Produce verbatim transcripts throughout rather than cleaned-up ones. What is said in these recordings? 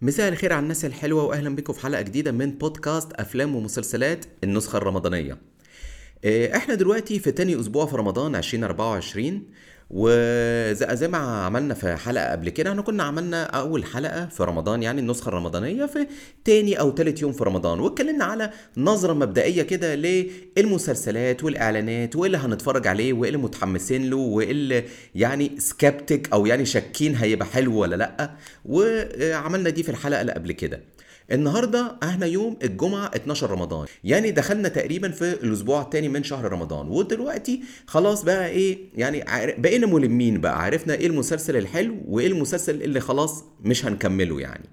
مساء الخير على الناس الحلوة وأهلا بكم في حلقة جديدة من بودكاست أفلام ومسلسلات النسخة الرمضانية. إيه، احنا دلوقتي في تاني أسبوع في رمضان ألفين وأربعة وعشرين، وزي زي ما عملنا في حلقة قبل كده احنا كنا عملنا أول حلقة في رمضان، يعني النسخة الرمضانية في تاني أو تالت يوم في رمضان، واتكلمنا على نظرة مبدئية كده للمسلسلات والإعلانات وإيه اللي هنتفرج عليه وإيه اللي متحمسين له وإيه اللي يعني سكبتك أو يعني شاكين هيبقى حلو ولا لأ. وعملنا دي في الحلقة اللي قبل كده. النهارده احنا يوم الجمعة اتناشر رمضان، يعني دخلنا تقريبا في الاسبوع الثاني من شهر رمضان، ودلوقتي خلاص بقى ايه يعني عار- بقينا ملمين، بقى عرفنا ايه المسلسل الحلو وايه المسلسل اللي خلاص مش هنكمله يعني.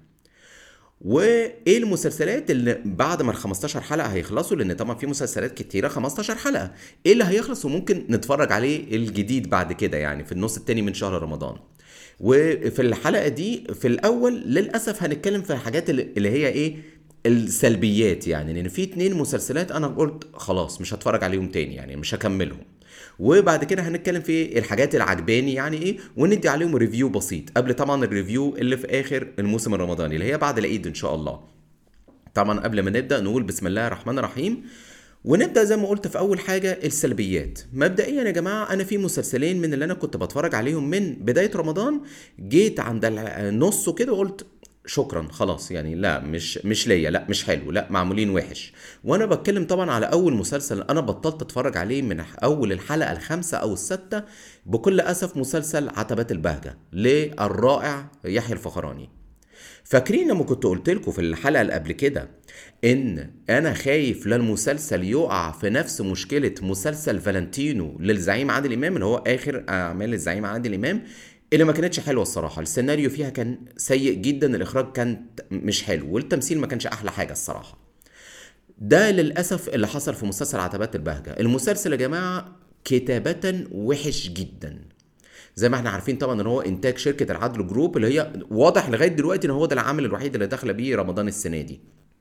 وايه المسلسلات اللي بعد ما ال خمستاشر حلقة هيخلصوا، لان طبعا في مسلسلات كتيرة خمستاشر حلقة، ايه اللي هيخلص وممكن نتفرج عليه الجديد بعد كده يعني في النص التاني من شهر رمضان. وفي الحلقة دي في الأول للأسف هنتكلم في الحاجات اللي اللي هي إيه السلبيات، يعني لأن في اتنين مسلسلات أنا قلت خلاص مش هتفرج عليهم تاني، يعني مش هكملهم. وبعد كده هنتكلم في الحاجات اللي عجباني يعني ايه، وندي عليهم ريفيو بسيط قبل طبعا الريفيو اللي في اخر الموسم الرمضاني اللي هي بعد العيد ان شاء الله. طبعا قبل ما نبدا نقول بسم الله الرحمن الرحيم، ونبدا زي ما قلت في اول حاجه السلبيات. مبدئيا يا جماعه انا في مسلسلين من اللي انا كنت بتفرج عليهم من بدايه رمضان، جيت عند النص كده وقلت شكرا خلاص، يعني لا مش مش ليا، لا مش حلو، لا معمولين وحش. وانا بتكلم طبعا على اول مسلسل انا بطلت اتفرج عليه من اول الحلقه الخامسه او السادسه بكل اسف، مسلسل عتبات البهجه للرائع يحيى الفخراني. فاكرين لما كنت قلت لكم في الحلقه اللي قبل كده ان انا خايف للمسلسل يقع في نفس مشكله مسلسل فالنتينو للزعيم عادل امام اللي هو اخر اعمال الزعيم عادل امام، اللي ما كانتش حلوه الصراحه. السيناريو فيها كان سيء جدا، الاخراج كان مش حلو، والتمثيل ما كانش احلى حاجه الصراحه. ده للاسف اللي حصل في مسلسل عتبات البهجه. المسلسل يا جماعه كتابه وحش جدا، زي ما احنا عارفين طبعا ان هو انتاج شركه العدل جروب، اللي هي واضح لغايه دلوقتي ان هو ده العامل الوحيد اللي داخله بيه رمضان السنه دي.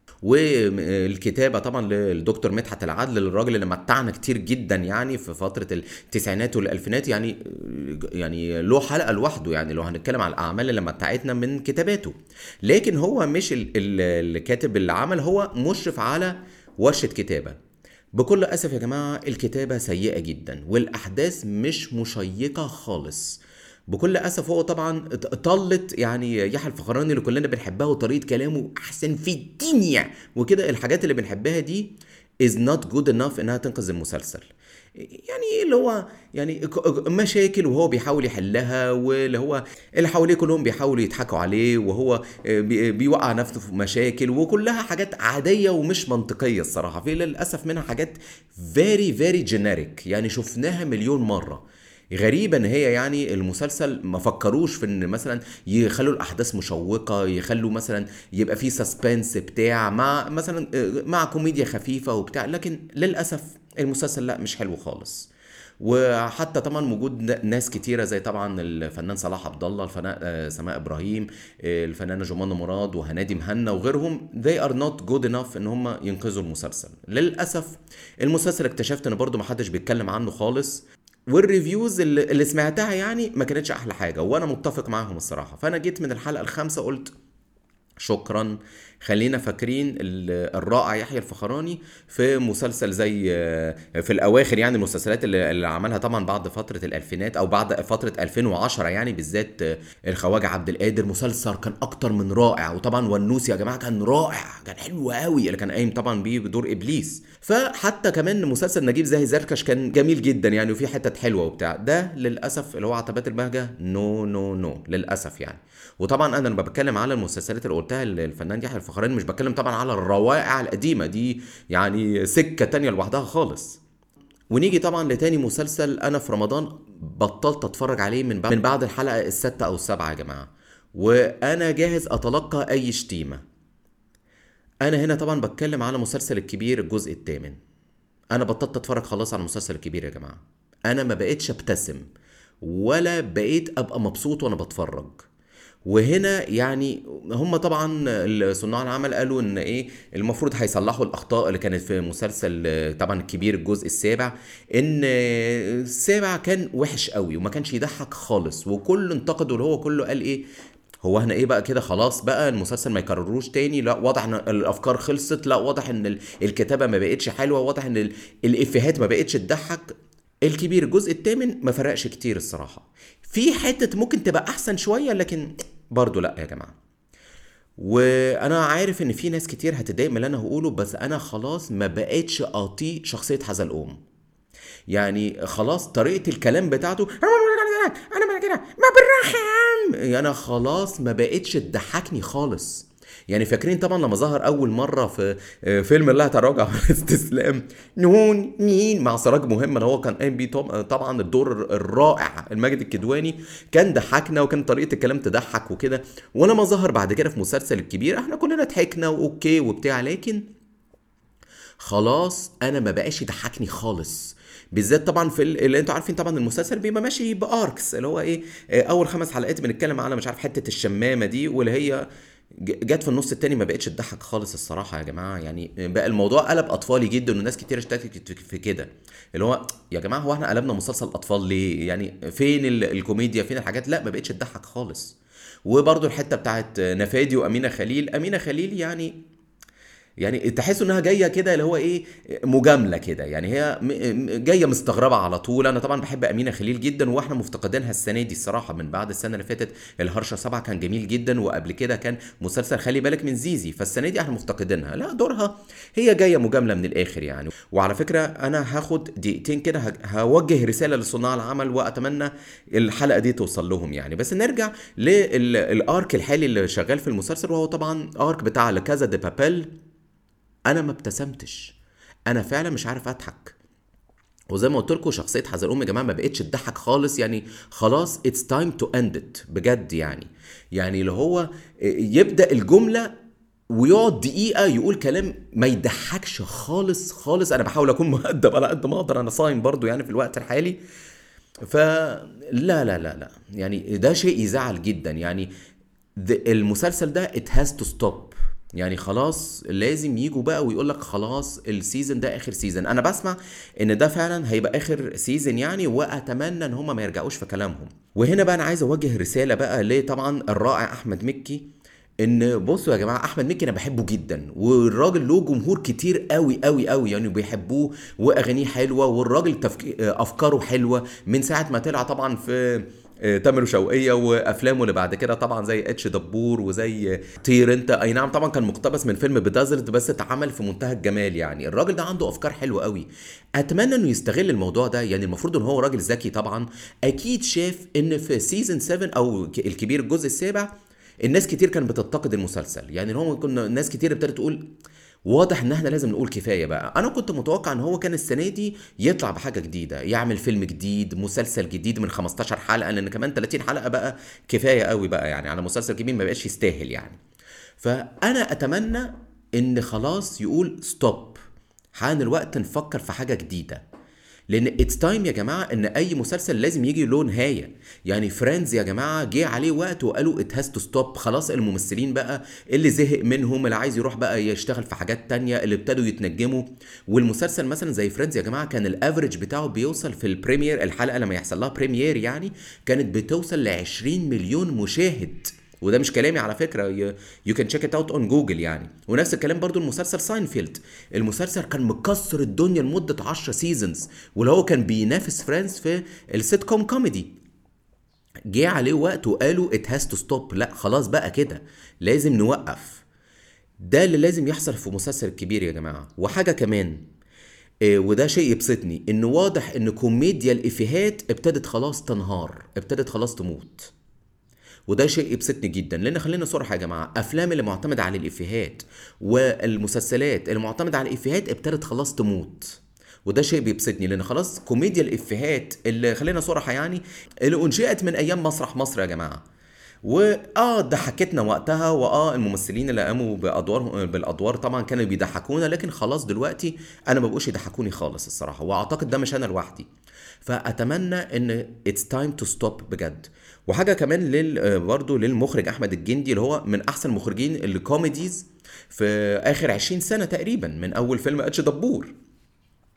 والكتابه طبعا للدكتور مدحت العدل، الراجل اللي متعنا كتير جدا يعني في فتره التسعينات والالفينات، يعني يعني له حلقه لوحده يعني لو هنتكلم على الاعمال اللي متعتنا من كتاباته. لكن هو مش ال- ال- الكاتب اللي عمل، هو مشرف على ورشه كتابه. بكل اسف يا جماعه الكتابه سيئه جدا والاحداث مش مشيقه خالص. بكل اسف هو طبعا طلت يعني يحيى الفخراني اللي كلنا بنحبها وطريقه كلامه احسن في الدنيا وكده، الحاجات اللي بنحبها دي is not good enough انها تنقذ المسلسل. يعني اللي هو يعني ك- مشاكل وهو بيحاول يحلها، واللي هو اللي حواليه كلهم بيحاولوا يضحكوا عليه، وهو بي- بيوقع نفسه في مشاكل، وكلها حاجات عادية ومش منطقية الصراحة. في للأسف منها حاجات very very generic يعني شفناها مليون مرة. غريبة ان هي يعني المسلسل ما فكروش في ان مثلا يخلوا الاحداث مشوقة، يخلوا مثلا يبقى فيه سسبنس بتاع مع مثلا مع كوميديا خفيفة وبتاع، لكن للاسف المسلسل لا مش حلو خالص. وحتى طبعا وجود ناس كتيره زي طبعا الفنان صلاح عبد الله، الفنان آه، سماء ابراهيم، آه، الفنانه جمانة مراد وهنادي مهنا وغيرهم they are not good enough ان هم ينقذوا المسلسل للاسف. المسلسل اكتشفت ان برضو محدش بيتكلم عنه خالص، والريفيوز اللي, اللي سمعتها يعني ما كانتش احلى حاجه، وانا متفق معاهم الصراحه. فانا جيت من الحلقه الخامسه قلت شكرا، خلينا فاكرين ال- الرائع يحيى الفخراني في مسلسل زي في الاواخر، يعني المسلسلات اللي, اللي عملها طبعا بعد فتره الالفينات او بعد فتره ألفين وعشرة، يعني بالذات الخواجه عبد القادر، مسلسل كان اكتر من رائع. وطبعا ونوس يا جماعه كان رائع، كان حلو قوي، اللي كان قايم طبعا بيه بدور ابليس. فحتى كمان مسلسل نجيب زاهي زركش كان جميل جدا يعني، وفيه حتت حلوه وبتاع. ده للاسف اللي هو عتبات البهجه نو نو نو للاسف يعني. وطبعا انا لما بتكلم على المسلسلات اللي قلتها للفنان يحيى الفخراني مش بتكلم طبعا على الروائع القديمه دي، يعني سكه تانية لوحدها خالص. ونيجي طبعا لتاني مسلسل انا في رمضان بطلت اتفرج عليه من بعد من بعد الحلقه السادسه او السابعه يا جماعه، وانا جاهز اتلقى اي شتيمه. انا هنا طبعا بتكلم على مسلسل الكبير الجزء الثامن. انا بطلت اتفرج خلاص على المسلسل الكبير يا جماعه. انا ما بقيتش ابتسم ولا بقيت ابقى مبسوط وانا بتفرج. وهنا يعني هم طبعا صناع العمل قالوا ان ايه المفروض هيصلحوا الاخطاء اللي كانت في مسلسل آه، طبعا الكبير الجزء السابع، ان آه، السابع كان وحش قوي وما كانش يضحك خالص، وكل انتقده اللي هو كله قال ايه هو احنا ايه بقى كده، خلاص بقى المسلسل ما يكرروش تاني، لا واضح ان الافكار خلصت، لا واضح ان ال- الكتابه ما بقتش حلوه، واضح ان ال- الافيهات ما بقتش تضحك. الكبير الجزء الثامن ما فرقش كتير الصراحه، في حته ممكن تبقى احسن شويه لكن برضو لا يا جماعه. وانا عارف ان في ناس كتير هتضايق من اللي انا هقوله، بس انا خلاص ما بقتش اطيق شخصيه حزلقوم. يعني خلاص طريقة الكلام بتاعته، انا ما كده ما بالراحة يا عم، انا خلاص ما بقتش تضحكني خالص. يعني فاكرين طبعا لما ظهر اول مرة في آه، فيلم لا تراجع ولا استسلام، نون نين مع سراج مهم اللي هو كان قايم بيه طب- طبعا الدور الرائع الماجد الكدواني، كان ضحكنا وكان طريقة الكلام تضحك وكده. ولما ظهر بعد كده في مسلسل الكبير احنا كلنا ضحكنا واوكي وبتاع، لكن خلاص انا ما بقاش يضحكني خالص. بالذات طبعا في ال- اللي انتوا عارفين طبعا المسلسل بيبقى ماشي باركس، اللي هو ايه، آه، اول خمس حلقات بنتكلم على مش عارف حته الشمامه دي، واللي هي ج- جت في النص التاني ما بقتش تضحك خالص الصراحه يا جماعه. يعني بقى الموضوع قلب اطفالي جدا، وناس كتير اشتكت في كده، اللي هو يا جماعه هو احنا قلبنا مسلسل اطفال ليه؟ يعني فين ال- الكوميديا، فين الحاجات؟ لا ما بقتش تضحك خالص. وبرضو الحته بتاعت نفادي وامينه خليل، امينه خليل يعني يعني تحس انها جايه كده اللي هو ايه، مجامله كده، يعني هي م- م- جايه مستغربه على طول. انا طبعا بحب امينه خليل جدا، واحنا مفتقدينها السنه دي الصراحه من بعد السنه اللي فاتت. الهرشه سبعه كان جميل جدا، وقبل كده كان مسلسل خلي بالك من زيزي، فالسنه دي احنا مفتقدينها. لا دورها هي جايه مجامله من الاخر يعني. وعلى فكره انا هاخد دقيقتين كده ه- هوجه رساله لصناع العمل، واتمنى الحلقه دي توصل لهم يعني. بس نرجع للارك الحالي اللي شغال في المسلسل، وهو طبعا ارك بتاع لكازا دي بابيل. انا ما ابتسمتش، انا فعلا مش عارف اضحك. وزي ما قلت لكم شخصيه حزلقوم يا جماعه ما بقتش تضحك خالص، يعني خلاص اتس تايم تو اند ات بجد يعني. يعني اللي هو يبدا الجمله ويقعد دقيقه يقول كلام ما يضحكش خالص خالص. انا بحاول اكون مؤدب على قد ما اقدر، انا صايم برضو يعني في الوقت الحالي. فلا لا لا لا يعني ده شيء يزعل جدا يعني. the- المسلسل ده it has to stop. يعني خلاص لازم يجوا بقى ويقول لك خلاص السيزون ده اخر سيزون. انا بسمع ان ده فعلا هيبقى اخر سيزون يعني، واتمنى ان هم ما يرجعوش في كلامهم. وهنا بقى انا عايز اوجه رسالة بقى لطبعا الرائع احمد مكي، ان بصوا يا جماعه احمد مكي انا بحبه جدا، والراجل له جمهور كتير قوي قوي قوي يعني بيحبوه، واغانيه حلوه، والراجل تفك... افكاره حلوه من ساعه ما طلع طبعا في آه، تامر وشوقية، وافلامه اللي بعد كده طبعا زي اتش دبور وزي طير انت، اي نعم طبعا كان مقتبس من فيلم بدازرت بس اتعمل في منتهى الجمال. يعني الراجل ده عنده افكار حلوه قوي، اتمنى انه يستغل الموضوع ده. يعني المفروض ان هو راجل ذكي طبعا، اكيد شاف ان في سيزون سبعة او الكبير الجزء السابع الناس كتير كانت بتنتقد المسلسل. يعني هو كنا ناس كتير ابتدت تقول واضح ان احنا لازم نقول كفايه بقى. انا كنت متوقع ان هو كان السنه دي يطلع بحاجه جديده، يعمل فيلم جديد، مسلسل جديد من خمستاشر حلقه، لان كمان تلاتين حلقه بقى كفايه قوي بقى يعني على مسلسل كبير ما بقاش يستاهل يعني. فانا اتمنى ان خلاص يقول ستوب، حان الوقت نفكر في حاجه جديده. لان اتس تايم يا جماعه ان اي مسلسل لازم يجي له نهايه. يعني فريندز يا جماعه جه عليه وقت وقالوا ات هاز تو ستوب، خلاص الممثلين بقى اللي زهق منهم، اللي عايز يروح بقى يشتغل في حاجات تانية، اللي ابتدوا يتنجموا. والمسلسل مثلا زي فريندز يا جماعه كان الافريج بتاعه بيوصل في البريمير، الحلقه لما يحصل لها بريمير يعني كانت بتوصل ل عشرين مليون مشاهد. وده مش كلامي على فكره، يو كان تشيك ات اوت اون جوجل يعني. ونفس الكلام برضو المسلسل ساينفيلد، المسلسل كان مكسر الدنيا لمده عشرة سيزونز، واللي هو كان بينافس فريندز في السيت كوم كوميدي. جه عليه وقت وقالوا ات هاز تو ستوب، لا خلاص بقى كده لازم نوقف. ده اللي لازم يحصل في مسلسل الكبير يا جماعه. وحاجه كمان، إيه، وده شيء يبسطني، ان واضح ان كوميديا الافيهات ابتدت خلاص تنهار، ابتدت خلاص تموت. وده شيء يبسطني جدا، لان خلينا صراحه يا جماعه افلام اللي معتمده على الافيهات والمسلسلات اللي معتمده على الافيهات ابتدت خلاص تموت. وده شيء بيبسطني، لان خلاص كوميديا الافيهات اللي خلينا صراحه يعني اللي انشئت من ايام مسرح مصر يا جماعه، واه ضحكتنا وقتها، واه الممثلين اللي قاموا بادوار بالادوار طبعا كانوا بيضحكونا، لكن خلاص دلوقتي انا ما بقوش يضحكوني خالص الصراحه، واعتقد ده مش انا لوحدي. فاتمنى ان اتس تايم تو ستوب بجد. وحاجه كمان لل آه، برضه للمخرج احمد الجندي، اللي هو من احسن المخرجين الكوميديز في اخر عشرين سنه تقريبا، من اول فيلم اتش دبور.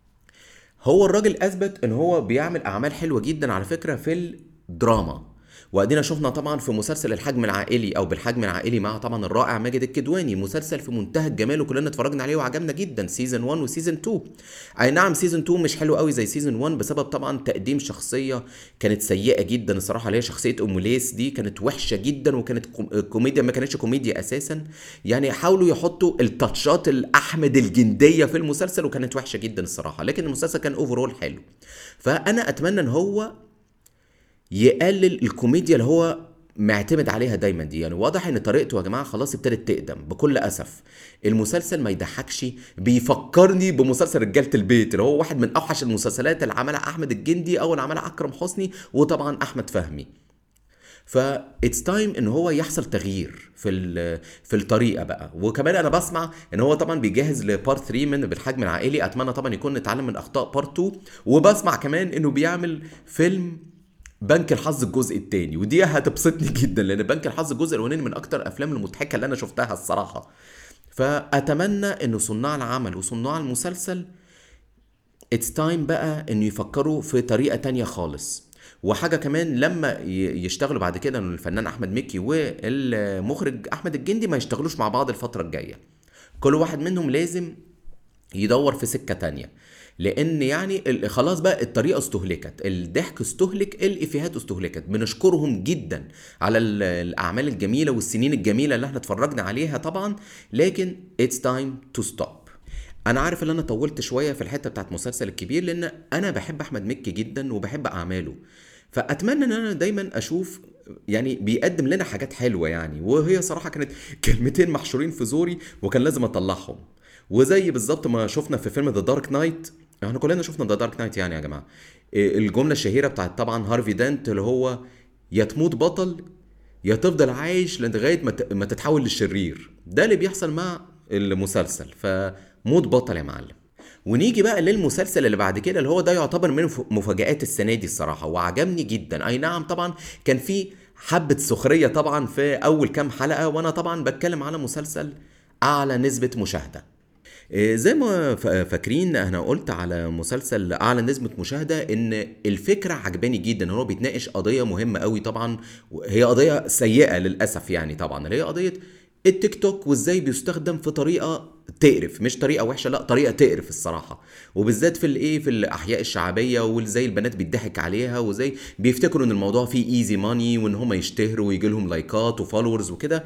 هو الراجل اثبت ان هو بيعمل اعمال حلوه جدا على فكره في الدراما، وادينا شفنا طبعا في مسلسل الحجم العائلي او بالحجم العائلي مع طبعا الرائع ماجد الكدواني، مسلسل في منتهى الجمال وكلنا اتفرجنا عليه وعجبنا جدا، سيزون واحد وسيزون اتنين. اي نعم سيزون اتنين مش حلو قوي زي سيزون واحد بسبب طبعا تقديم شخصيه كانت سيئه جدا الصراحه، اللي هي شخصيه ام ليس دي كانت وحشه جدا، وكانت كوم- كوميديا ما كانتش كوميديا اساسا. يعني حاولوا يحطوا التاتشات الاحمد الجنديه في المسلسل وكانت وحشه جدا الصراحه، لكن المسلسل كان اوفرول حلو. فانا اتمنى ان هو يقلل الكوميديا اللي هو معتمد عليها دايما دي. يعني واضح ان طريقته يا جماعه خلاص ابتدت تقدم بكل اسف. المسلسل ما يضحكش، بيفكرني بمسلسل رجاله البيت اللي هو واحد من اوحش المسلسلات اللي عملها احمد الجندي او اللي عملها اكرم حسني وطبعا احمد فهمي. فاتس تايم ان هو يحصل تغيير في ال- في الطريقه بقى. وكمان انا بسمع ان هو طبعا بيجهز لبارت تلاتة من بالحجم العائلي، اتمنى طبعا يكون نتعلم من اخطاء بارت اتنين. وبسمع كمان انه بيعمل فيلم بنك الحظ الجزء الثاني، ودي هتبسطني جدا لان بنك الحظ الجزء الاولاني من اكتر الافلام المضحكه اللي انا شفتها الصراحه. فاتمنى ان صناع العمل وصناع المسلسل اتس تايم بقى انه يفكروا في طريقه تانية خالص. وحاجه كمان لما ي- يشتغلوا بعد كده ان الفنان احمد مكي والمخرج احمد الجندي ما يشتغلوش مع بعض الفتره الجايه، كل واحد منهم لازم يدور في سكة تانية. لان يعني ال- خلاص بقى الطريقة استهلكت، الضحك استهلك، الافيهات استهلكت. بنشكرهم جدا على ال- الاعمال الجميلة والسنين الجميلة اللي احنا اتفرجنا عليها طبعا، لكن it's time to stop. انا عارف ان انا طولت شوية في الحتة بتاعت مسلسل الكبير لان انا بحب احمد مكي جدا وبحب اعماله، فاتمنى ان انا دايما اشوف يعني بيقدم لنا حاجات حلوة يعني. وهي صراحة كانت كلمتين محشورين في زوري وكان لازم اطلعهم. وزي بالظبط ما شفنا في فيلم ذا دارك نايت، احنا كلنا شفنا ذا دارك نايت يعني يا جماعه. إيه الجمله الشهيره بتاعت طبعا هارفي دانت اللي هو يا تموت بطل يا تفضل عايش لغايه ما ت- ما تتحول للشرير. ده اللي بيحصل مع المسلسل، فموت بطل يا معلم. ونيجي بقى للمسلسل اللي بعد كده اللي هو ده يعتبر من ف- مفاجآت السنه دي الصراحه وعجبني جدا. اي نعم طبعا كان في حبه سخريه طبعا في اول كام حلقه، وانا طبعا بتكلم على مسلسل اعلى نسبه مشاهده. إيه، زي ما ف- فاكرين انا قلت على مسلسل اعلى نسبة مشاهدة ان الفكرة عجباني جدا، هو بيتناقش قضية مهمة قوي طبعا، هي قضية سيئة للأسف يعني طبعا، اللي هي قضية التيك توك وازاي بيستخدم في طريقة تقرف، مش طريقة وحشة، لا طريقة تقرف الصراحة. وبالذات في الايه في الاحياء الشعبية، وازاي البنات بيضحك عليها وازاي بيفتكروا ان الموضوع فيه ايزي ماني وان هم يشتهروا ويجي لهم لايكات وفولورز وكده.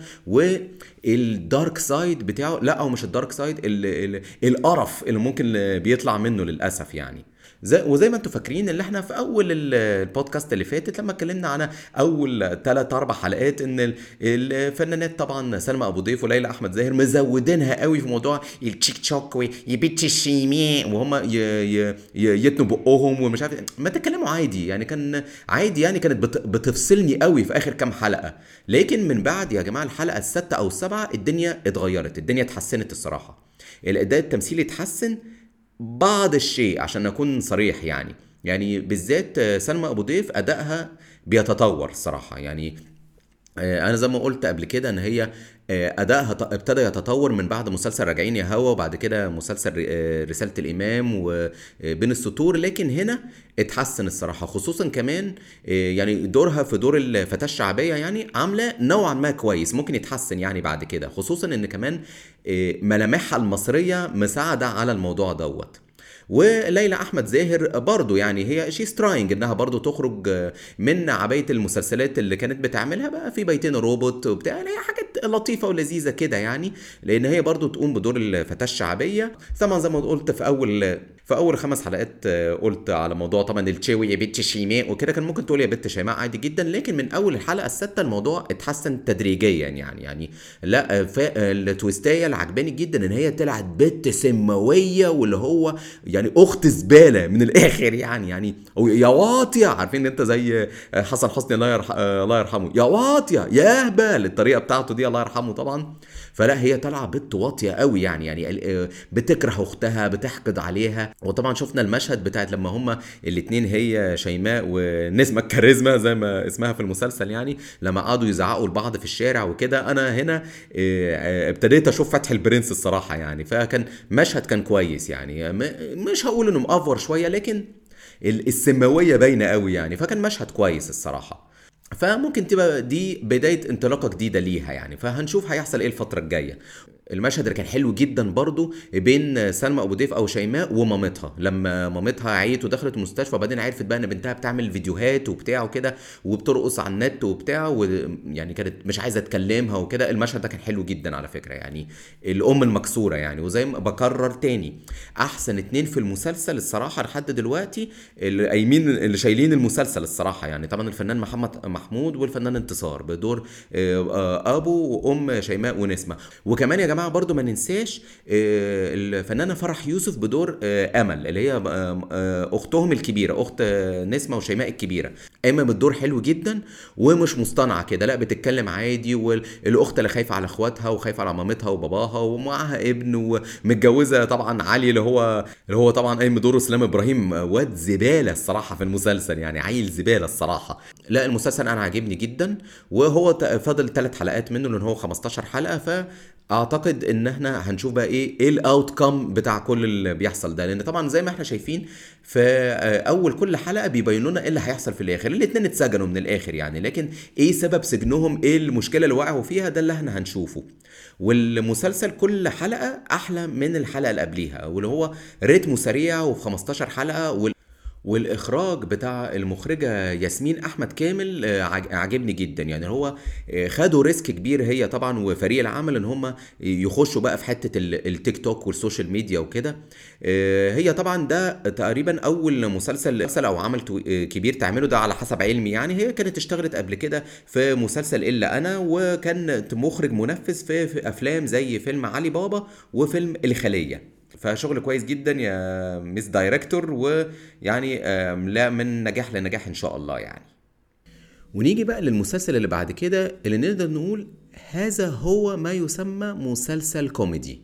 والدارك سايد بتاعه، لا هو مش الدارك سايد، ال- ال- القرف اللي ممكن بيطلع منه للاسف يعني. زي وزي ما انتم فاكرين اللي احنا في اول ال- البودكاست اللي فاتت لما اتكلمنا عن اول ثلاث اربع حلقات ان ال- الفنانات طبعا سلمى ابو ضيف وليلى احمد زاهر مزودينها قوي في موضوع التيك توك ويبيتش الشيماء، وهم ي- ي- ي- يتنوا بقهم ومش عارف إيه. ما تتكلموا عادي يعني، كان عادي يعني، كانت بت- بتفصلني قوي في اخر كام حلقه. لكن من بعد يا جماعه الحلقه السادسه او السابعه الدنيا اتغيرت، الدنيا اتحسنت الصراحه، الاداء التمثيلي اتحسن بعض الشيء عشان اكون صريح يعني. يعني بالذات آه، سلمى ابو ضيف ادائها بيتطور الصراحه يعني. آه، انا زي ما قلت قبل كده ان هي آه، ادائها ط- ابتدى يتطور من بعد مسلسل راجعين يا هوا، وبعد كده مسلسل ر- آه، رسالة الامام وبين السطور. لكن هنا اتحسن الصراحة، خصوصا كمان آه، يعني دورها في دور الفتاة الشعبية يعني عاملة نوعا ما كويس، ممكن يتحسن يعني بعد كده، خصوصا ان كمان آه، ملامحها المصرية مساعدة على الموضوع دوت. وليلى احمد زاهر برضو يعني هي شي ستراينج انها برضو تخرج آه، من عبايه المسلسلات اللي كانت بتعملها بقى في بيتين روبوت وبتاع، يعني هي حاجات لطيفه ولذيذه كده يعني، لان هي برضو تقوم بدور الفتاه الشعبيه. طبعا زي ما قلت في اول في اول خمس حلقات آه، قلت على موضوع طبعا التشاوي يا بنت شيماء وكده، كان ممكن تقول يا بنت شيماء عادي جدا، لكن من اول الحلقه السادسه الموضوع اتحسن تدريجيا يعني. يعني لا آه، ف- آه، التويستايه اللي عجباني جدا ان هي طلعت بنت سماويه، واللي هو يعني اخت زباله من الاخر يعني. يعني أو يا واطيه، عارفين انت زي حسن حسني الله يرح... الله يرحمه، يا واطيه يا اهبل، الطريقه بتاعته دي الله يرحمه طبعا. فلا هي طالعه بنت واطيه قوي يعني، يعني بتكره اختها بتحقد عليها. وطبعا شفنا المشهد بتاعت لما هما الاتنين هي شيماء ونسمة الكاريزما زي ما اسمها في المسلسل يعني، لما قعدوا يزعقوا لبعض في الشارع وكده، انا هنا آه، ابتديت اشوف فتح البرنس الصراحه يعني. فكان مشهد كان كويس يعني، م- مش هقول انه مأفور شويه، لكن ال- السماويه باينه قوي يعني، فكان مشهد كويس الصراحه. فممكن تبقى دي بداية انطلاقة جديدة ليها يعني، فهنشوف هيحصل ايه الفترة الجاية. المشهد اللي كان حلو جدا برضو بين سلمى ابو ضيف او شيماء ومامتها، لما مامتها عيت ودخلت المستشفى وبعدين عرفت بقى ان بنتها بتعمل فيديوهات وبتاع وكده وبترقص على النت وبتاع، ويعني كانت مش عايزه تكلمها وكده. المشهد ده كان حلو جدا على فكره يعني، الام المكسوره يعني. وزي ما بكرر تاني، احسن اتنين في المسلسل الصراحه لحد دلوقتي، اللي قايمين اللي شايلين المسلسل الصراحه يعني، طبعا الفنان محمد محمود والفنان انتصار بدور آه، آه، ابو وام شيماء ونسمه. وكمان يا جماعه برضو ما ننساش آه، الفنانه فرح يوسف بدور آه، امل، اللي هي آه، آه، اختهم الكبيره، اخت آه، نسمه وشيماء الكبيره. قايمه بالدور حلو جدا ومش مصطنعه كده، لا بتتكلم عادي، والاخت اللي خايفه على اخواتها وخايفه على مامتها وباباها ومعاها ابن، ومتجوزه طبعا علي اللي هو اللي هو طبعا قايم بدور اسلام ابراهيم، واد زباله الصراحه في المسلسل يعني، عيل زباله الصراحه. لا المسلسل انا عاجبني جدا، وهو ت- فاضل ثلاث حلقات منه لان هو خمستاشر حلقه، ف اعتقد ان احنا هنشوف بقى ايه ايه الاوت كام بتاع كل اللي بيحصل ده، لان طبعا زي ما احنا شايفين في آه، اول كل حلقه بيبينوا لنا ايه اللي هيحصل في الاخر. الاتنين اتسجنوا من الاخر يعني، لكن ايه سبب سجنهم، ايه المشكله اللي وقعوا فيها، ده اللي احنا هنشوفه. والمسلسل كل حلقه احلى من الحلقه اللي قبليها، واللي هو رتمه سريع وفي خمستاشر حلقه وال والاخراج بتاع المخرجه ياسمين احمد كامل آه، عج- عجبني جدا يعني. هو آه، خدوا ريسك كبير هي طبعا وفريق العمل ان هم يخشوا بقى في حته ال- التيك توك والسوشيال ميديا وكده. آه، هي طبعا ده تقريبا اول مسلسل مسلسل او عمل تو- آه، كبير تعمله ده على حسب علمي يعني. هي كانت اشتغلت قبل كده في مسلسل الا انا، وكانت مخرج منفذ في, في افلام زي فيلم علي بابا وفيلم الخليه. فشغل كويس جدا يا ميس دايركتور، ويعني آم، لا من نجاح لنجاح ان شاء الله يعني. ونيجي بقى للمسلسل اللي بعد كده، اللي نقدر نقول هذا هو ما يسمى مسلسل كوميدي.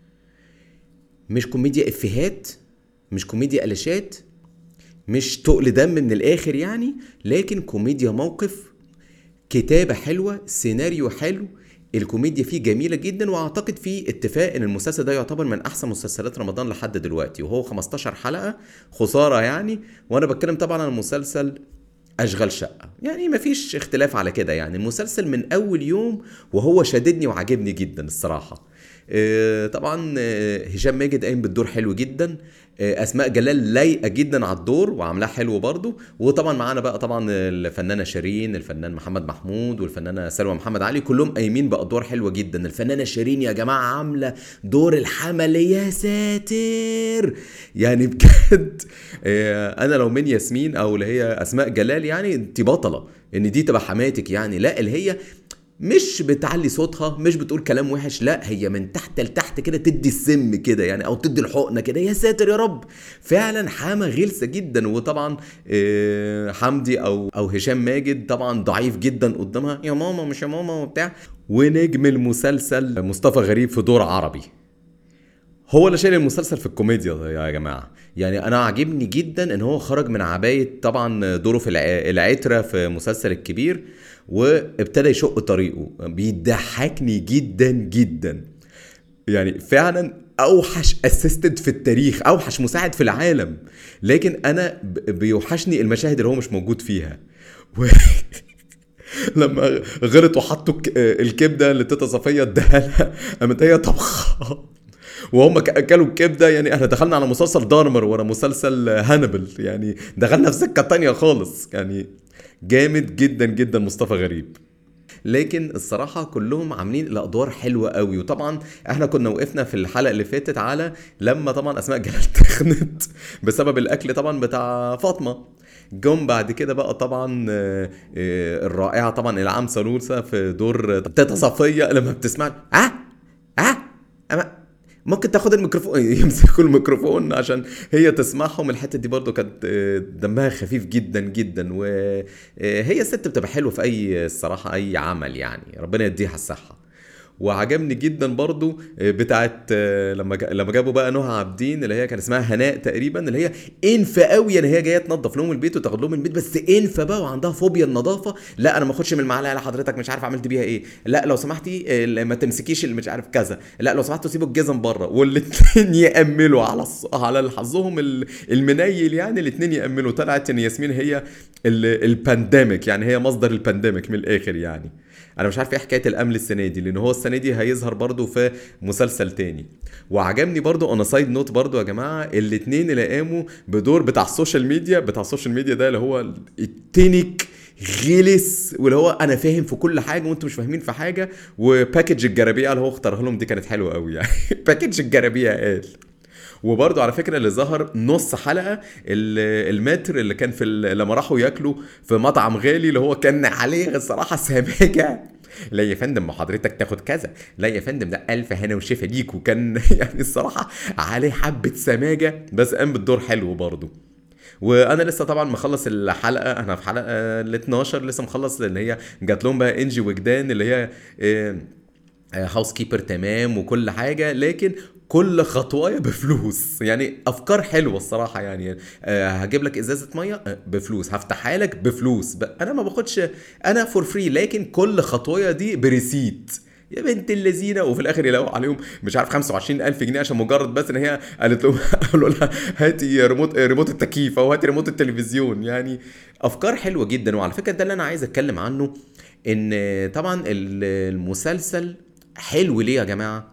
مش كوميديا افيهات، مش كوميديا قلاشات، مش تقل دم من الاخر يعني، لكن كوميديا موقف، كتابة حلوة، سيناريو حلو، الكوميديا فيه جميلة جدا. واعتقد فيه اتفاق ان المسلسل ده يعتبر من احسن مسلسلات رمضان لحد دلوقتي، وهو خمستاشر حلقة، خسارة يعني. وانا بتكلم طبعا عن مسلسل اشغال شقة، يعني مفيش اختلاف على كده يعني. المسلسل من اول يوم وهو شاددني وعجبني جدا الصراحة. آه، طبعا آه، هشام ماجد قايم بالدور حلو جدا، آه، اسماء جلال لايقه جدا على الدور وعاملاه حلو برضه. وطبعا معانا بقى طبعا الفنانه شيرين، الفنان محمد محمود، والفنانه سلوى محمد علي، كلهم قايمين بادوار حلوه جدا. الفنانه شيرين يا جماعه عامله دور الحمل يا ساتر يعني بجد. آه، انا لو من ياسمين او اللي هي اسماء جلال يعني، انت بطله ان دي تبقى حماتك يعني. لا اللي هي مش بتعلي صوتها، مش بتقول كلام وحش، لا هي من تحت لتحت كده تدي السم كده يعني، او تدي الحقنه كده، يا ساتر يا رب. فعلا حامه غلسه جدا. وطبعا آه، حمدي او او هشام ماجد طبعا ضعيف جدا قدامها، يا ماما مش يا ماما وبتاع. ونجم المسلسل مصطفى غريب في دور عربي، هو اللي شايل المسلسل في الكوميديا ده يا جماعه يعني. انا عاجبني جدا ان هو خرج من عبايه طبعا دوره في الع- العتره في مسلسل الكبير، وابتدى يشق طريقه. بيضحكني جدا جدا يعني، فعلا اوحش اسيستنت في التاريخ، اوحش مساعد في العالم. لكن انا ب- بيوحشني المشاهد اللي هو مش موجود فيها. و... لما غلط وحطوا الك- الكبده اللي تيتا صفيه اداها لها، قامت هي طبخه وهم ك- اكلوا الكبده يعني. احنا دخلنا على مسلسل دارمر ورا مسلسل هانبل يعني، دخلنا في سكه تانية خالص يعني. جامد جدا جدا مصطفى غريب. لكن الصراحة كلهم عاملين الأدوار حلوة قوي. وطبعا احنا كنا وقفنا في الحلقة اللي فاتت على لما طبعا أسماء جلال تخنت بسبب الأكل طبعا بتاع فاطمة. جم بعد كده بقى طبعا آه، آه، الرائعة طبعا إلعام سالوسة في دور تيتا صفية لما بتسمع اه اه أما ممكن تاخد الميكروفون يمسكوا الميكروفون عشان هي تسمعهم. الحته دي برضو كانت آه، دمها خفيف جدا جدا. وهي الست بتبقى حلوه في اي الصراحه اي عمل يعني، ربنا يديها الصحه. وعجبني جدا برضو بتاعت لما جا- لما جابوا بقى نهى عابدين اللي هي كان اسمها هناء تقريبا، اللي هي انفه قوي يعني، هي جايه تنظف لهم البيت وتاخد لهم البيت، بس انفه بقى وعندها فوبيا النظافه. لا انا ما اخدش من المعلقه لحضرتك، مش عارف عملت بيها ايه، لا لو سمحتي آه، ما تمسكيش اللي مش عارف كذا، لا لو سمحتوا سيبوا الجزم بره. والاتنين ياملوا على الص... على حظهم ال- المنيل يعني، الاتنين ياملوا. طلعت ان ياسمين هي ال- البانديميك، يعني هي مصدر البانديميك من الاخر يعني. انا مش عارف ايه حكايه الامل السنه دي، لان هو السنه دي هيظهر برضو في مسلسل تاني. وعجبني برضو انا سايد نوت برضو يا جماعه، الاتنين اللي قاموا بدور بتاع السوشيال ميديا، بتاع السوشيال ميديا ده اللي هو التنك غلس، واللي هو انا فاهم في كل حاجه وانتم مش فاهمين في حاجه. وباكج الجرابيع اللي هو اختارها لهم دي كانت حلوه قوي يعني. باكج الجرابيع قال. وبرضه على فكره اللي ظهر نص حلقه ال- المتر اللي كان في ال- لما راحوا ياكلوا في مطعم غالي، اللي هو كان عليه الصراحه سماجه. لا يا فندم ما حضرتك تاخد كذا، لا يا فندم ده الف هنا وشفا ليك، وكان يعني الصراحه عليه حبه سماجه، بس قام بالدور حلو برضه. وانا لسه طبعا مخلص الحلقه، انا في حلقه ال اتناشر لسه مخلص، اللي هي جات لهم بقى انجي وجدان اللي هي آه، هاوس كيبر تمام وكل حاجه، لكن كل خطوايا بفلوس. يعني افكار حلوه الصراحه يعني. أه هجيب لك ازازه ميه أه بفلوس، هفتحها لك بفلوس، ب... انا ما باخدش انا فور فري، لكن كل خطوايا دي بريسيت. يا بنت اللذينه. وفي الاخر يلاقوا عليهم مش عارف خمسة وعشرين الف جنيه عشان مجرد بس ان هي قالت لهم قالوا لها هاتي ريموت ريموت التكييف او هاتي ريموت التلفزيون يعني. افكار حلوه جدا. وعلى فكره ده اللي انا عايز اتكلم عنه، ان طبعا المسلسل حلو ليه يا جماعه؟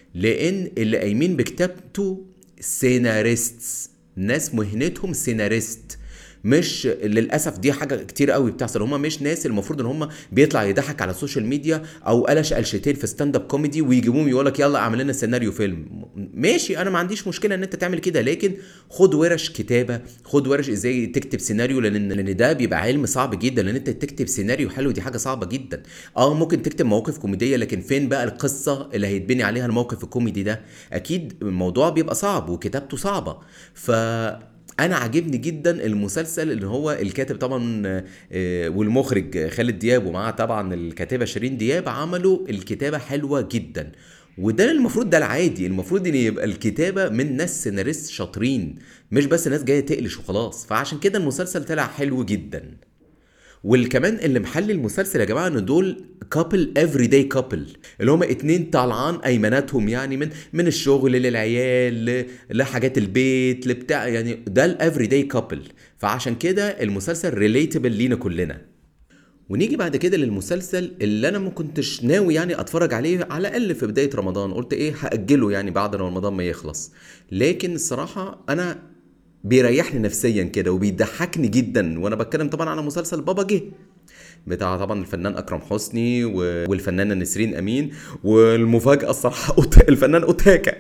لان اللي قايمين بكتابته سيناريستس، ناس مهنتهم سيناريست. مش للاسف دي حاجه كتير قوي بتحصل، هم مش ناس المفروض ان هم بيطلع يضحك على السوشيال ميديا او قلش قلشتين في ستاند اب كوميدي ويجيبوهم يقول لك يلا اعمل لنا سيناريو فيلم. ماشي انا ما عنديش مشكله ان انت تعمل كده، لكن خد ورش كتابه، خد ورش ازاي تكتب سيناريو، لان لان ده بيبقى علم صعب جدا. لان انت تكتب سيناريو حلو دي حاجه صعبه جدا. اه ممكن تكتب مواقف كوميديه، لكن فين بقى القصه اللي هيتبني عليها الموقف الكوميدي ده؟ اكيد الموضوع بيبقى صعب وكتابته صعبه. ف انا عاجبني جدا المسلسل اللي هو الكاتب طبعا آه، والمخرج خالد دياب، ومعاه طبعا الكاتبه شيرين دياب، عملوا الكتابه حلوه جدا. وده المفروض ده العادي، المفروض ان يبقى الكتابه من ناس سيناريست شاطرين، مش بس ناس جايه تقلش وخلاص. فعشان كده المسلسل طلع حلو جدا. والكمان اللي محل المسلسل يا جماعه ان دول كابل افري داي كابل، اللي هما اتنين طالعان ايماناتهم يعني من من الشغل للعيال ل- لحاجات البيت لبتاع، يعني ده الافري داي كابل. فعشان كده المسلسل ريليتبل لينا كلنا. ونيجي بعد كده للمسلسل اللي انا ما كنتش ناوي يعني اتفرج عليه على الاقل في بدايه رمضان، قلت ايه هاجله يعني بعد رمضان ما يخلص. لكن الصراحه انا بيريحني نفسيا كده وبيضحكني جدا، وانا بتكلم طبعا على مسلسل بابا جه بتاع طبعا الفنان اكرم حسني و- والفنانه نسرين امين. والمفاجاه الصراحه أوت- الفنان اوتاكا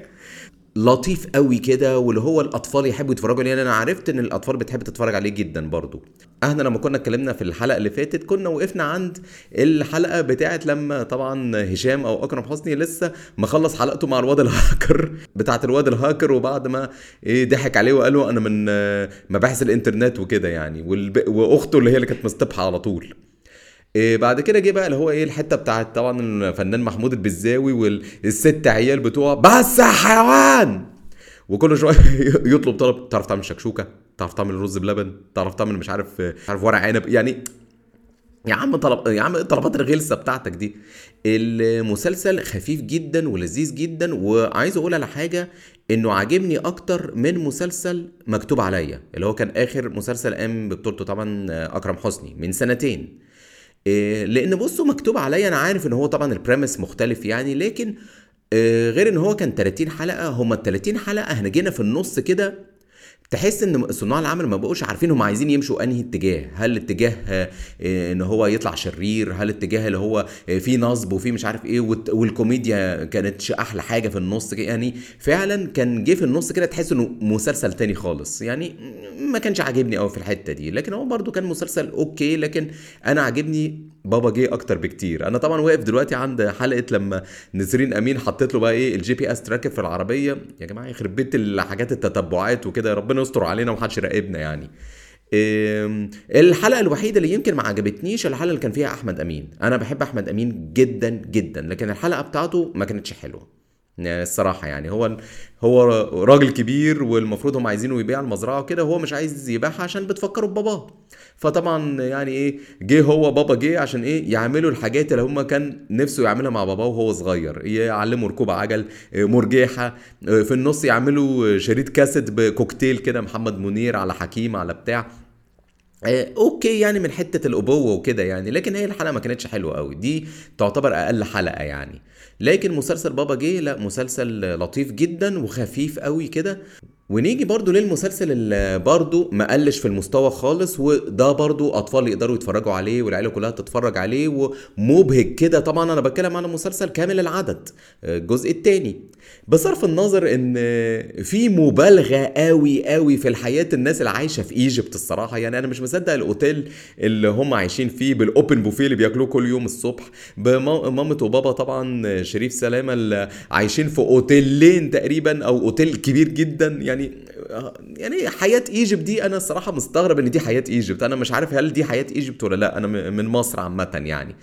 لطيف قوي كده، واللي هو الاطفال يحبوا يتفرجوا عليه، لأن انا عرفت ان الاطفال بتحب تتفرج عليه جدا برضو. احنا لما كنا اتكلمنا في الحلقه اللي فاتت كنا وقفنا عند الحلقه بتاعت لما طبعا هشام او اكرم حسني لسه مخلص حلقته مع الواد الهاكر بتاعت الواد الهاكر، وبعد ما ايه ضحك عليه وقال له انا من آه، مباحث الانترنت وكده يعني، والب... واخته اللي هي اللي كانت مستبحه على طول. إيه بعد كده جه بقى اللي هو ايه الحته بتاعت طبعا الفنان محمود البزاوي والست عيال بتوعه، بس يا حيوان. وكل شويه يطلب طلب، تعرف تعمل شكشوكه، تعرف تعمل رز بلبن، تعرف تعمل مش عارف مش عارف ورق عنب يعني. يا عم طلب يا عم الطلبات الغلسه بتاعتك دي. المسلسل خفيف جدا ولذيذ جدا، وعايز اقول على حاجه انه عاجبني اكتر من مسلسل مكتوب عليا اللي هو كان اخر مسلسل قام ببطولته طبعا اكرم حسني من سنتين. إيه، لان بصوا مكتوب عليا انا عارف ان هو طبعا البريمس مختلف يعني، لكن آه، غير ان هو كان تلاتين حلقه، هما ال تلاتين حلقه احنا جينا في النص كده تحس ان صناع العمل ما بقوش عارفين هم عايزين يمشوا انهي اتجاه. هل اتجاه آه، آه، ان هو يطلع شرير، هل اتجاه اللي هو آه، فيه نصب وفيه مش عارف ايه، والت- والكوميديا كانتش احلى حاجه في النص كده يعني. فعلا كان جه في النص كده تحس انه مسلسل تاني خالص يعني. ما كانش عاجبني قوي في الحته دي، لكن هو برضو كان مسلسل اوكي. لكن انا عاجبني بابا جه اكتر بكتير. انا طبعا واقف دلوقتي عند حلقه لما نسرين امين حطيت له بقى ايه الجي بي اس تراكب في العربيه. يا جماعه يخرب بيت الحاجات التتبعات وكده، ربنا يستر علينا ومحدش يراقبنا يعني. أم، الحلقه الوحيده اللي يمكن ما عجبتنيش الحلقه اللي كان فيها احمد امين. انا بحب احمد امين جدا جدا، لكن الحلقه بتاعته ما كانتش حلوه يعني الصراحه. يعني هو هو راجل كبير والمفروض هم عايزينه يبيع المزرعه وكده، هو مش عايز يبيعها عشان بتفكروا بباباه. فطبعا يعني ايه، جه هو بابا جه عشان ايه، يعملوا الحاجات اللي هم كان نفسه يعملها مع باباه وهو صغير، يعلموا ركوب عجل، آه، مرجيحه، آه، في النص يعملوا شريط كاسيت بكوكتيل كده، محمد منير على حكيم على بتاع. آه، اوكي يعني من حته الابوه وكده يعني، لكن هي الحلقه ما كانتش حلوه قوي، دي تعتبر اقل حلقه يعني. لكن مسلسل بابا جه لا، مسلسل لطيف جدا وخفيف قوي كده. ونيجي برضو للمسلسل اللي برضو ما قلش في المستوى خالص، وده برضو اطفال يقدروا يتفرجوا عليه والعيله كلها تتفرج عليه ومبهج كده. طبعا انا بتكلم عن مسلسل كامل العدد، آه، الجزء الثاني. بصرف النظر ان في مبالغه قوي قوي في الحياه الناس اللي عايشه في ايجيبت الصراحه، يعني انا مش مصدق الاوتيل اللي هم عايشين فيه بالاوبن بوفيه اللي بياكلوه كل يوم الصبح، بمامة وبابا طبعا شريف سلامه اللي عايشين في اوتيلين تقريبا او اوتيل كبير جدا يعني. يعني حياه ايجيبت دي انا الصراحه مستغرب ان دي حياه ايجيبت. انا مش عارف هل دي حياه ايجيبت ولا لا، انا م- من مصر عامه يعني.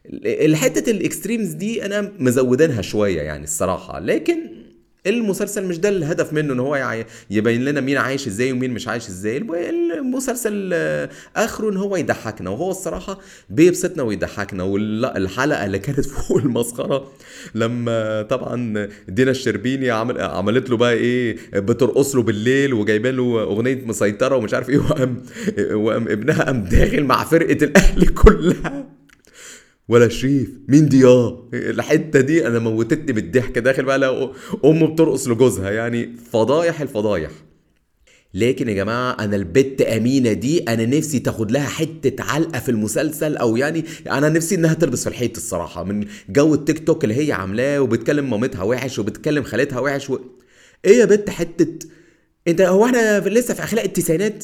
الحته الاكستريمز دي انا مزودينها شويه يعني الصراحه، لكن المسلسل مش ده الهدف منه ان هو يع- يبين لنا مين عايش ازاي ومين مش عايش ازاي. الب- المسلسل آه، اخره ان هو يضحكنا، وهو الصراحه بيبسطنا ويضحكنا. والحلقه اللي كانت فوق المسخره لما طبعا دينا الشربيني عمل عملت له بقى ايه، بترقص له بالليل وجايبه له اغنيه مسيطره ومش عارف ايه، وقام وقام ابنها قام داخل مع فرقه الاهلي كلها، ولا شريف مين دي؟ اه الحته دي انا موتتني بالضحك، داخل بقى لو امه بترقص لجوزها، يعني فضايح الفضايح. لكن يا جماعه انا البت امينه دي انا نفسي تاخد لها حته علقه في المسلسل، او يعني انا نفسي انها تلبس في الحيط الصراحه من جو التيك توك اللي هي عاملاه، وبتكلم مامتها وحش وبتكلم خالتها وحش و... ايه يا بت حته، انت هو احنا في- لسه في اخلاق التسعينات؟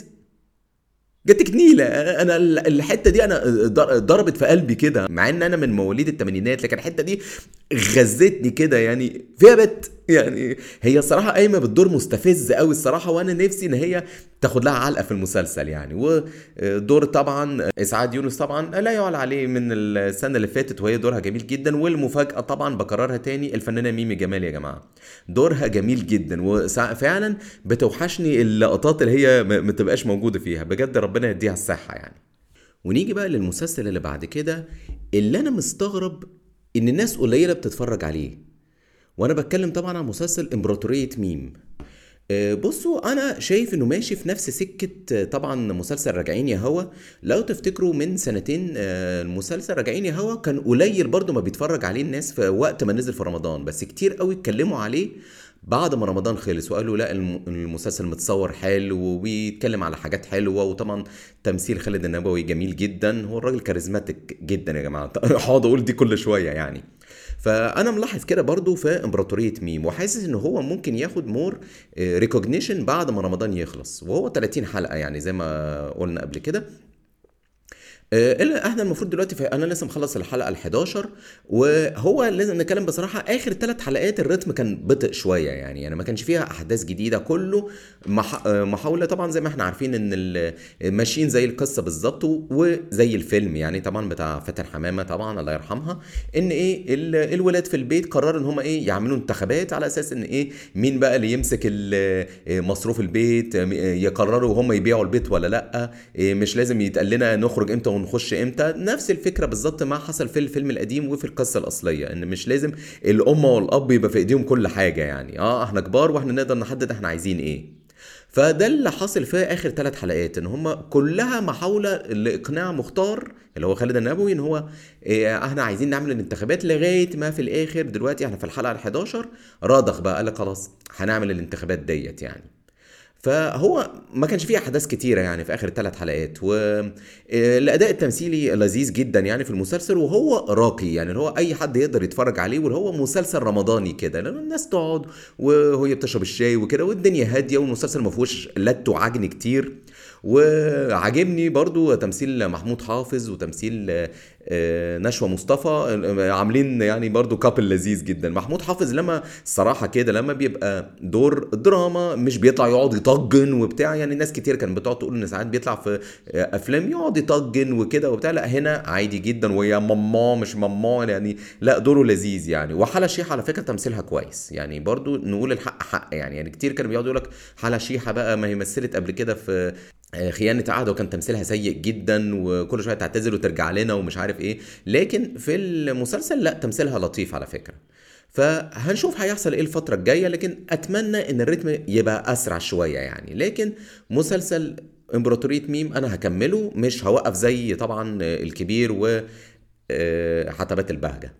جاتك نيلة. انا ال- الحته دي انا ضر- ضربت في قلبي كده، مع ان انا من مواليد الثمانينات، لكن الحته دي غزتني كده يعني فيها بت يعني. هي الصراحه قايمه بالدور مستفز قوي الصراحه، وانا نفسي ان هي تاخد لها علقه في المسلسل يعني. ودور طبعا اسعاد يونس طبعا لا يعلى عليه من السنه اللي فاتت، وهي دورها جميل جدا. والمفاجاه طبعا بكررها تاني، الفنانه ميمي جمال يا جماعه، دورها جميل جدا، وفعلا بتوحشني اللقطات اللي هي ما ما تبقاش موجوده فيها بجد، ربنا يديها الصحه يعني. ونيجي بقى للمسلسل اللي بعد كده، اللي انا مستغرب ان الناس قليله بتتفرج عليه، وانا بتكلم طبعا عن مسلسل امبراطورية ميم. آه، بصوا انا شايف انه ماشي في نفس سكة. آه، طبعا مسلسل راجعين يا هوا، لو تفتكروا من سنتين آه، المسلسل راجعين يا هوا كان قليل برضو ما بيتفرج عليه الناس في وقت ما نزل في رمضان، بس كتير قوي اتكلموا عليه بعد ما رمضان خلص، وقالوا لا الم- المسلسل متصور حلو وبيتكلم على حاجات حلوة. وطبعا تمثيل خالد النبوي جميل جدا، هو الراجل كاريزماتيك جدا يا جماعة هقعد اقول دي كل شوية يعني. فانا ملاحظ كده برضو في امبراطورية ميم، وحاسس ان هو ممكن ياخد مور ريكوجنيشن بعد ما رمضان يخلص، وهو ثلاثين حلقة يعني زي ما قلنا قبل كده. آه، الا احنا المفروض دلوقتي في، انا لسه مخلص الحلقه ال حداشر، وهو لازم نتكلم بصراحه اخر ثلاث حلقات الريتم كان بطء شويه يعني، يعني ما كانش فيها احداث جديده، كله مح... آه، محاوله طبعا زي ما احنا عارفين ان ال- ماشيين زي القصه بالظبط وزي الفيلم يعني، طبعا بتاع فاتن حمامه طبعا الله يرحمها. ان ايه ال- الولاد في البيت قرروا ان هم ايه يعملوا انتخابات على اساس ان ايه مين بقى اللي يمسك ال- آه، مصروف البيت، آه، يقرروا هم يبيعوا البيت ولا لا، إيه، مش لازم يتقال لنا نخرج امتى ونخش امتى. نفس الفكره بالظبط ما حصل في الفيلم القديم وفي القصه الاصليه، ان مش لازم الام والاب يبقى في ايديهم كل حاجه يعني، اه احنا كبار واحنا نقدر نحدد احنا عايزين ايه. فده اللي حاصل في اخر ثلاث حلقات، ان هم كلها محاوله لاقناع مختار اللي هو خالد النبوي ان هو إيه احنا عايزين نعمل الانتخابات، لغايه ما في الاخر دلوقتي احنا في الحلقه ال حداشر رضخ بقى قال لك خلاص هنعمل الانتخابات ديت يعني. فهو ما كانش فيه احداث كتيره يعني في اخر ثلاث حلقات، والاداء التمثيلي لذيذ جدا يعني في المسلسل، وهو راقي يعني اللي هو اي حد يقدر يتفرج عليه، واللي هو مسلسل رمضاني كده لان الناس تقعد وهي بتشرب الشاي وكده والدنيا هاديه، والمسلسل ما فيهوش لت وعجن كتير. وعجبني برضو تمثيل محمود حافظ وتمثيل آه، نشوى مصطفى، آه، عاملين يعني برضو كابل لذيذ جدا. محمود حافظ لما الصراحة كده لما بيبقى دور دراما مش بيطلع يقعد يطجن وبتاع، يعني ناس كتير كانت بتقعد تقول ان ساعات بيطلع في آه، افلام يقعد يطجن وكده وبتاع، لا هنا عادي جدا، ويا ماما مش ماما يعني، لا دوره لذيذ يعني. وحلا شيحة على فكرة تمثيلها كويس يعني، برضو نقول الحق حق يعني. يعني كتير كانوا بيقعدوا يقول لك حلا شيحة بقى ما هي مثلت قبل كده في آه، خيانة عهد وكان تمثيلها سيء جدا وكل شوية تعتذر وترجع لنا ومش عارف ايه، لكن في المسلسل لا تمثيلها لطيف على فكرة. فهنشوف هيحصل ايه الفترة الجاية، لكن اتمنى ان الريتم يبقى اسرع شوية يعني. لكن مسلسل امبراطورية ميم انا هكمله، مش هوقف زي طبعا الكبير و آه، حتبات البهجة.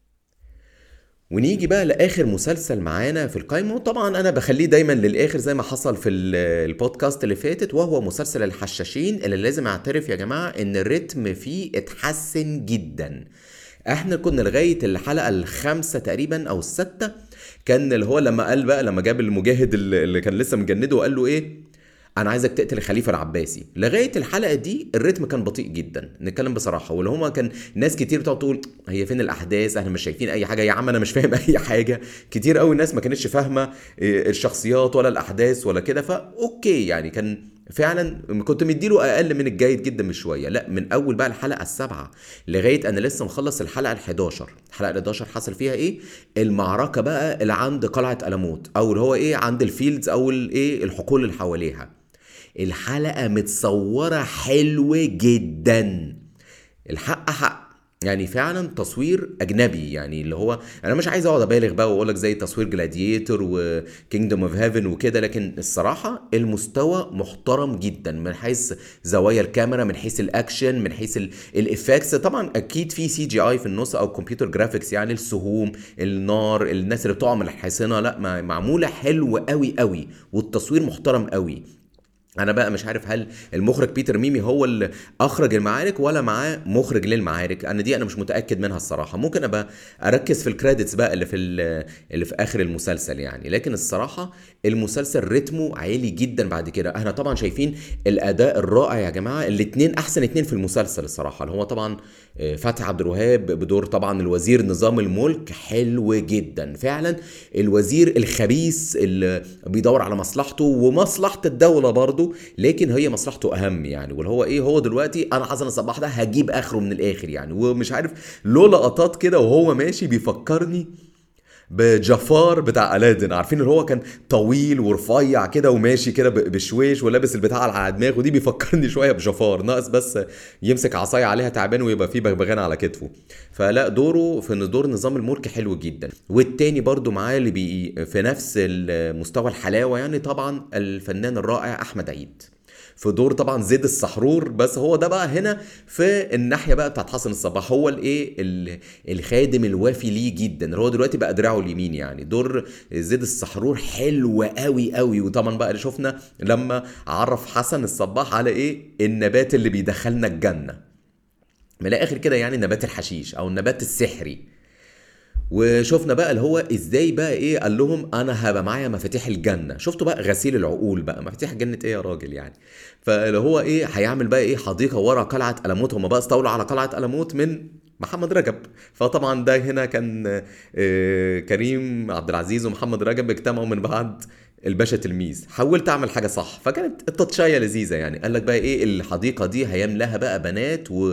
ونيجي بقى لاخر مسلسل معانا في القائمه، وطبعا انا بخليه دايما للاخر زي ما حصل في ال- البودكاست اللي فاتت، وهو مسلسل الحشاشين، اللي لازم اعترف يا جماعه ان الريتم فيه اتحسن جدا. احنا كنا لغايه الحلقه الخامسه تقريبا او السادسه، كان اللي هو لما قال بقى، لما جاب المجاهد اللي اللي كان لسه مجنده وقال له ايه، انا عايزك تقتل الخليفه العباسي، لغايه الحلقه دي الريتم كان بطيء جدا نتكلم بصراحه. واللي هما كان ناس كتير بتقعد تقول هي فين الاحداث، احنا مش شايفين اي حاجه. يا عم انا مش فاهم اي حاجه، كتير قوي الناس ما كانتش فاهمه إيه، الشخصيات ولا الاحداث ولا كده. فاوكي يعني كان فعلا كنت مديله اقل من الجيد جدا بشويه. لا من اول بقى الحلقه السابعه لغايه انا لسه مخلص الحلقه ال11. الحلقه ال11 حصل فيها ايه؟ المعركه بقى اللي عند قلعه ألموت، او اللي هو ايه عند الفيلدز او الايه الحقول اللي حواليها. الحلقة متصورة حلو جدا، الحق حق يعني، فعلا تصوير اجنبي يعني. اللي هو انا مش عايز اقعد ابالغ بقى واقول لك زي تصوير جلاديتور وكينجدوم اوف هيفن وكده، لكن الصراحه المستوى محترم جدا من حيث زوايا الكاميرا، من حيث الاكشن، من حيث الافكتس. طبعا اكيد في سي جي اي في النص او كمبيوتر جرافيكس يعني، السهوم، النار، الناس اللي بتقع من الحصينه، لا ما- معموله حلو قوي قوي، والتصوير محترم قوي. انا بقى مش عارف هل المخرج بيتر ميمي هو اللي اخرج المعارك ولا معاه مخرج للمعارك، انا دي انا مش متاكد منها الصراحه. ممكن ابقى اركز في الكريدتس بقى اللي في ال- اللي في اخر المسلسل يعني. لكن الصراحه المسلسل رتمه عالي جدا. بعد كده احنا طبعا شايفين الاداء الرائع يا جماعه، الاثنين احسن اتنين في المسلسل الصراحه، اللي هو طبعا آه، فتحي عبد الوهاب بدور طبعا الوزير نظام الملك، حلو جدا فعلا. الوزير الخبيث اللي بيدور على مصلحته ومصلحه الدوله برضه، لكن هي مصلحته اهم يعني. واللي هو ايه، هو دلوقتي انا حسن الصباح ده هجيب اخره من الاخر يعني. ومش عارف له لقطات كده وهو ماشي بيفكرني بجفار بتاع ألادين، عارفين اللي هو كان طويل ورفيع كده وماشي كده ب- بشويش ولابس البتاع على دماغه دي، بيفكرني شويه بجفار، ناقص بس يمسك عصايه عليها تعبان ويبقى فيه بغبغان على كتفه. فلا دوره في دور نظام الملك حلو جدا. والتاني برضو معاه اللي بي في نفس مستوى الحلاوه يعني، طبعا الفنان الرائع احمد عيد في دور طبعا زيد السحرور. بس هو ده بقى هنا في الناحيه بقى بتاعت حسن الصباح، هو الايه ال- الخادم الوافي ليه جدا، اللي هو دلوقتي بقى دراعه اليمين يعني. دور زيد السحرور حلو قوي قوي. وطبعا بقى اللي شفنا لما عرف حسن الصباح على ايه النبات اللي بيدخلنا الجنه من الاخر كده يعني، نبات الحشيش او النبات السحري. وشفنا بقى اللي هو ازاي بقى ايه قال لهم انا هبقى معايا مفاتيح الجنه. شفتوا بقى غسيل العقول بقى، مفاتيح جنه ايه يا راجل يعني. فاللي هو ايه هيعمل بقى ايه حديقه ورا قلعه ألموت، هم بقى استولوا على قلعه ألموت من محمد رجب. فطبعا ده هنا كان آه، كريم عبد العزيز ومحمد رجب اجتمعوا من بعد الباشا تلميذ، حاولت اعمل حاجه صح، فكانت التطشايه لذيذه يعني. قال لك بقى ايه الحديقه دي هيملاها بقى بنات و...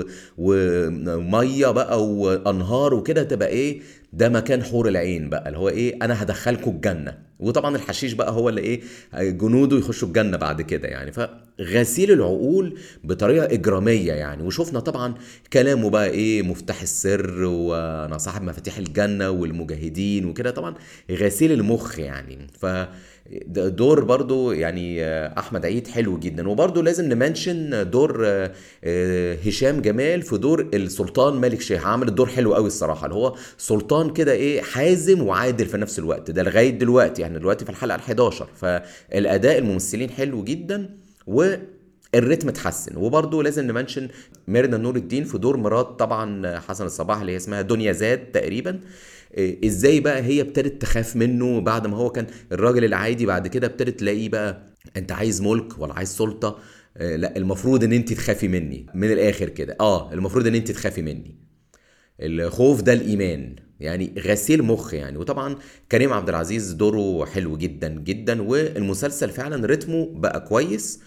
وميه بقى وانهار وكده، تبقى ايه ده مكان حور العين بقى، اللي هو ايه انا هدخلكم الجنه. وطبعا الحشيش بقى هو اللي ايه جنوده يخشوا الجنه بعد كده يعني. فغسيل العقول بطريقه اجراميه يعني. وشفنا طبعا كلامه بقى ايه مفتاح السر وانا صاحب مفاتيح الجنه والمجاهدين وكده، طبعا غسيل المخ يعني. ف دور برضو يعني آه، احمد عيد حلو جدا. وبرضو لازم نمنشن دور آه، آه، هشام جمال في دور السلطان مالك شاه، عامل الدور حلو قوي الصراحه، اللي هو سلطان كده ايه حازم وعادل في نفس الوقت. ده لغايه دلوقتي يعني، دلوقتي في الحلقه ال11، فالاداء الممثلين حلو جدا و الريتم اتحسن. وبرضه لازم نمنشن ميرنا نور الدين في دور مرات طبعا حسن الصباح، اللي هي اسمها دنيا زاد تقريبا. إيه، ازاي بقى هي ابتدت تخاف منه بعد ما هو كان الراجل العادي، بعد كده ابتدت تلاقيه بقى انت عايز ملك ولا عايز سلطة. آه لا المفروض ان انت تخافي مني من الاخر كده. اه المفروض ان انت تخافي مني. الخوف ده الايمان، يعني غسيل مخ يعني. وطبعا كريم عبد العزيز دوره حلو جدا جدا، والمسلسل فعلا رتمه بقى كويس،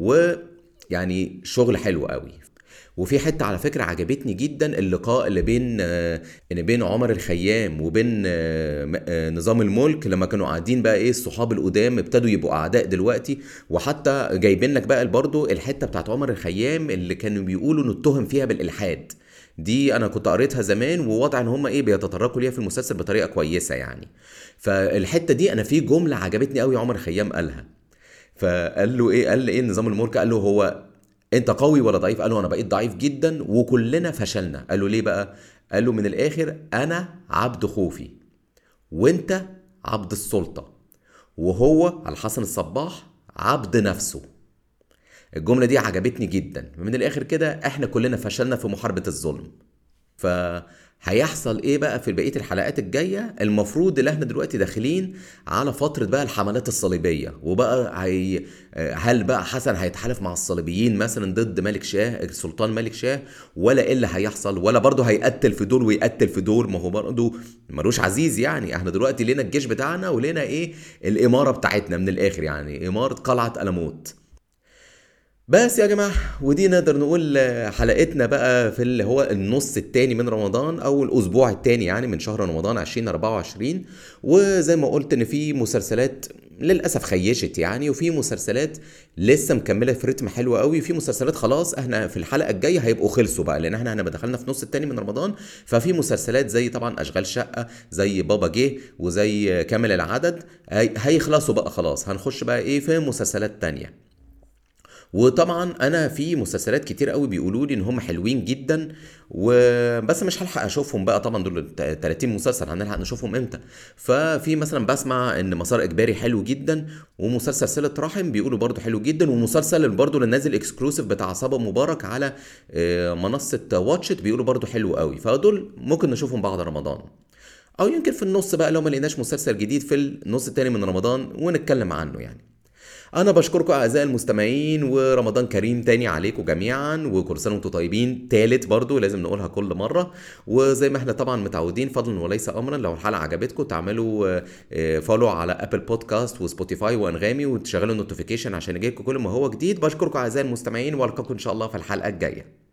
ويعني شغل حلو قوي. وفي حته على فكره عجبتني جدا، اللقاء اللي بين آه، اللي بين عمر الخيام وبين آه، م- آه، نظام الملك، لما كانوا قاعدين بقى ايه الصحاب القدام ابتدوا يبقوا اعداء دلوقتي. وحتى جايبين لك بقى برضو الحته بتاعت عمر الخيام اللي كانوا بيقولوا نتهم فيها بالالحاد. دي انا كنت قريتها زمان، ووضع ان هم ايه بيتطرقوا ليها في المسلسل بطريقه كويسه يعني. فالحته دي انا في جمله عجبتني قوي عمر خيام قالها. فقال له ايه، قال ايه نظام الملك، قال له هو انت قوي ولا ضعيف؟ قال له انا بقيت ضعيف جدا وكلنا فشلنا. قال له ليه بقى؟ قال له من الاخر انا عبد خوفي، وانت عبد السلطة، وهو على حسن الصباح عبد نفسه. الجملة دي عجبتني جدا. من الاخر كده احنا كلنا فشلنا في محاربة الظلم. فهيحصل ايه بقى في بقيه الحلقات الجايه؟ المفروض ان احنا دلوقتي داخلين على فتره بقى الحملات الصليبيه، وبقى هي هل بقى حسن هيتحالف مع الصليبيين مثلا ضد ملك شاه السلطان ملك شاه، ولا ايه اللي هيحصل؟ ولا برضه هيقتل في دول ويقتل في دول؟ ما هو برضه ملوش عزيز يعني. احنا دلوقتي لينا الجيش بتاعنا ولينا ايه الاماره بتاعتنا من الاخر، يعني اماره قلعه ألموت. بس يا جماعة، ودي نقدر نقول آه، حلقتنا بقى في اللي هو النص التاني من رمضان، او الاسبوع التاني يعني من شهر رمضان ألفين وأربعة وعشرين. وزي ما قلت ان في مسلسلات للاسف خيشت يعني، وفي مسلسلات لسه مكمله في رتم حلو قوي، وفي مسلسلات خلاص احنا في الحلقه الجايه هيبقوا خلصوا بقى، لان احنا هنبقى دخلنا في نص التاني من رمضان. ففي مسلسلات زي طبعا اشغال شقه، زي بابا جه، وزي كامل العدد، هي- هيخلصوا بقى خلاص. هنخش بقى ايه في مسلسلات تانية. وطبعا انا في مسلسلات كتير قوي بيقولوا لي ان هم حلوين جدا، وبس مش هلحق اشوفهم بقى. طبعا دول تلاتين مسلسل، هنلحق نشوفهم امتى؟ ففي مثلا بسمع ان مسار اجباري حلو جدا، ومسلسل صلة رحم بيقولوا برضو حلو جدا، ومسلسل برضو اللي نازل اكسكلوسيف بتاع صبا مبارك على آه، منصة واتشت بيقولوا برضو حلو قوي. فدول ممكن نشوفهم بعد رمضان، او يمكن في النص بقى لو ما لقيناش مسلسل جديد في النص التاني من رمضان ونتكلم عنه يعني. انا بشكركم اعزائي المستمعين، ورمضان كريم تاني عليكم جميعا، وكل سنه وانتم طيبين تالت برضو لازم نقولها كل مره. وزي ما احنا طبعا متعودين، فضلا وليس امرا، لو الحلقه عجبتكم تعملوا فولو على ابل بودكاست وسبوتيفاي وانغامي، وتشغلوا النوتيفيكيشن عشان يجيلكم كل ما هو جديد. بشكركم اعزائي المستمعين، والقاكم ان شاء الله في الحلقه الجايه.